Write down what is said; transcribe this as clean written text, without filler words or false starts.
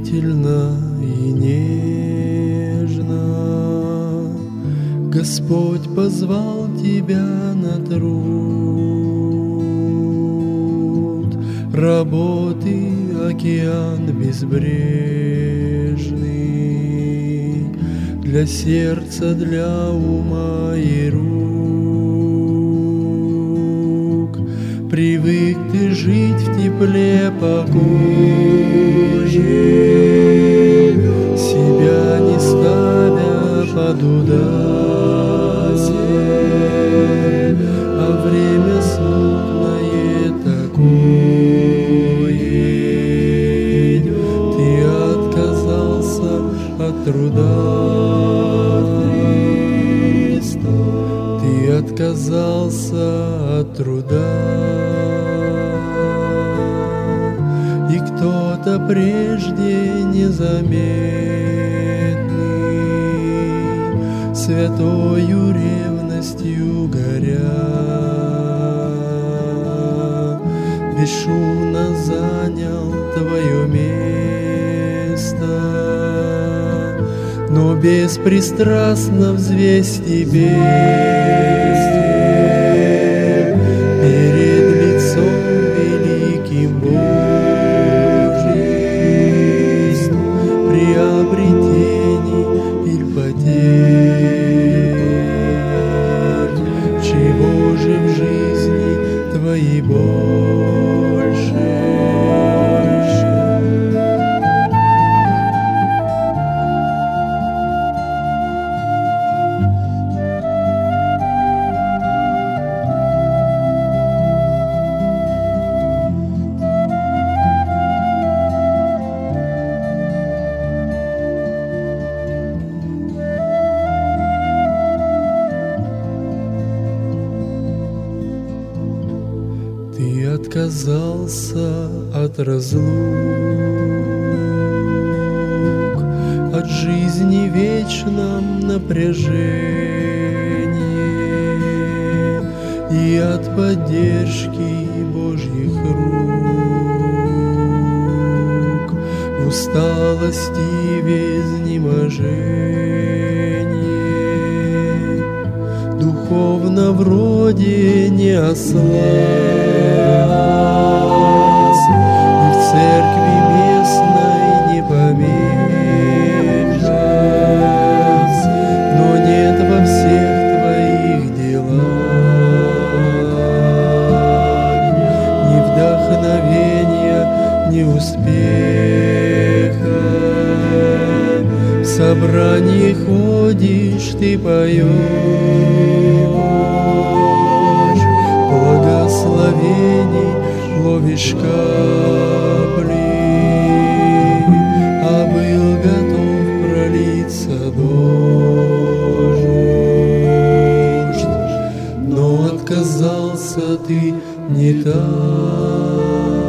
трогательно и нежно Господь позвал тебя на труд, работы океан безбрежный, для сердца, для ума и рук. Привык ты жить в тепле, покое, себя не ставя под удар, а время смутное такое. Ты отказался от труда, ты отказался от труда. И кто-то прежде незаметный, святою ревностью горя, бесшумно занял твое место, но беспристрастно взвесь тебе перед лицом великим Божьим, приобретений или потерь, чего же в жизни твоей больше? Ты отказался от разлук, от жизни вечном напряжении и от поддержки Божьих рук, в усталости в изнеможении, духовно вроде не ослаб, и в церкви местной не помеха, но нет во всех твоих делах ни вдохновения, ни успеха. В собрании ходишь, ты поешь, благословений ловишь капли, а был готов пролиться дождь, но отказался ты не так.